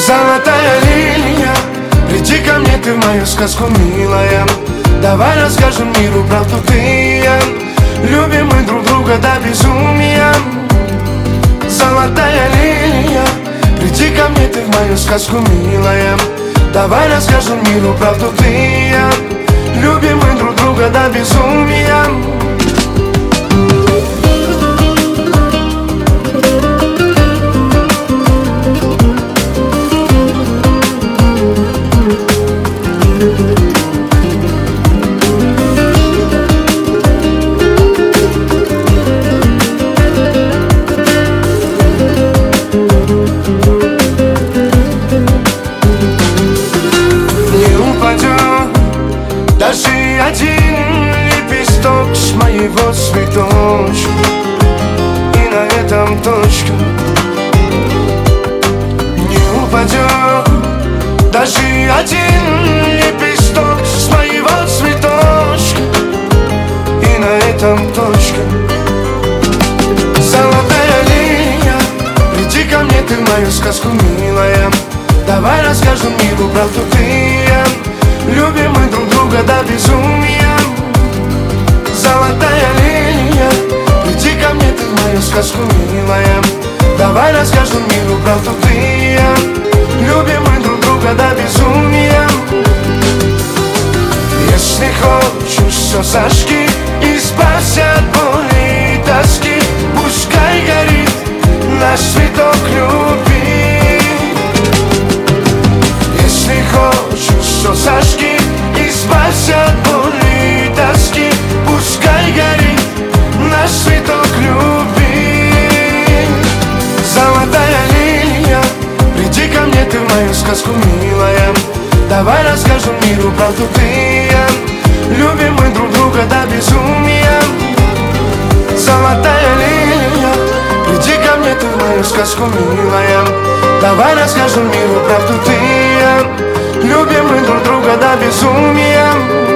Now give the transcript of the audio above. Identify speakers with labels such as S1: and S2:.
S1: Золотая линия, приди ко мне ты в мою сказку, милая. Давай расскажем миру правду ты и я. Любим мы друг друга до безумия. Золотая линия, приди ко мне ты в мою сказку, милая. Давай расскажем миру правду ты и я. Любим мы друг друга до безумия. Даже один лепесток с моего цветочка, и на этом точка. Не упадет даже один лепесток с моего цветочка, и на этом точка. Золотая линия, приди ко мне ты в мою сказку, милая. Давай расскажем миру правду ты и я. Любим мы друг друга до безумия. Золотая линия, приди ко мне ты в мою сказку, милая. Давай расскажем миру правду ты и я. Любим мы друг друга до безумия. Если хочешь, все зажги, избавься от боли и тоски. Пускай горит наш цветок любви. Если хочешь, все зажги, избавься от боли и тоски. Пускай горит наш цветок любви. Золотая линия, приди ко мне ты в мою сказку, милая. Давай расскажем миру правду ты и я. Любим мы друг друга до безумия. Золотая линия, приди ко мне ты в мою сказку, милая. Давай расскажем миру правду ты и я. Любим мы друг друга до безумия.